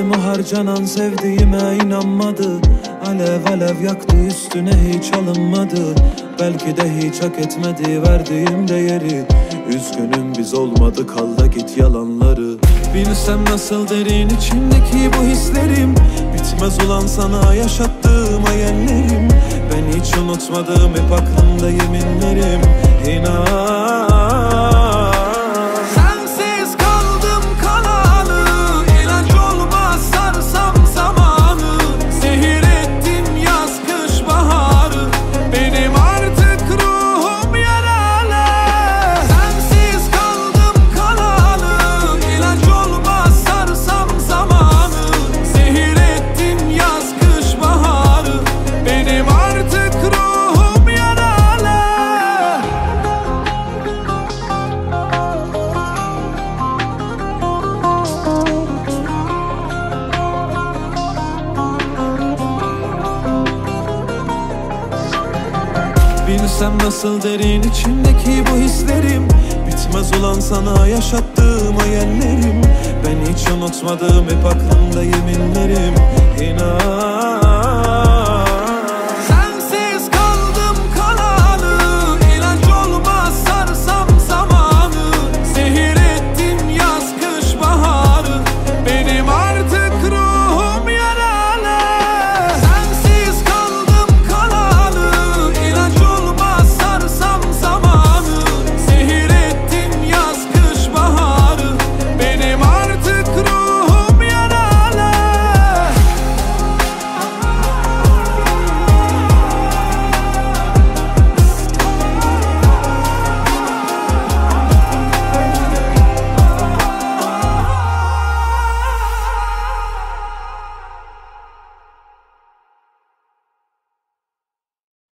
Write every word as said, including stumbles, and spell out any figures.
Verdim o harcanan sevdiğime inanmadı. Alev alev yaktı üstüne hiç alınmadı. Belki de hiç hak etmedi verdiğim değeri. Üzgünüm biz olmadı, kal da git yalanları. Bilsem nasıl derin içimdeki bu hislerim. Bitmez olan sana yaşattığım hayallerim. Ben hiç unutmadım, hep aklımda yeminlerim. İnan. Sensiz kaldım kanalı, ilaç olmaz sarsam zamanı. Zehir ettim yaz kış baharı, benim artık ruhum yaralı. Sensiz kaldım kanalı, ilaç olmaz sarsam zamanı. Zehir ettim yaz kış baharı, benim artık ruhum yaralı. Bilsem nasıl derin içimdeki bu hislerim. Bitmez olan sana yaşattığım hayallerim. Ben hiç unutmadım, hep aklımda yeminlerim. İnan.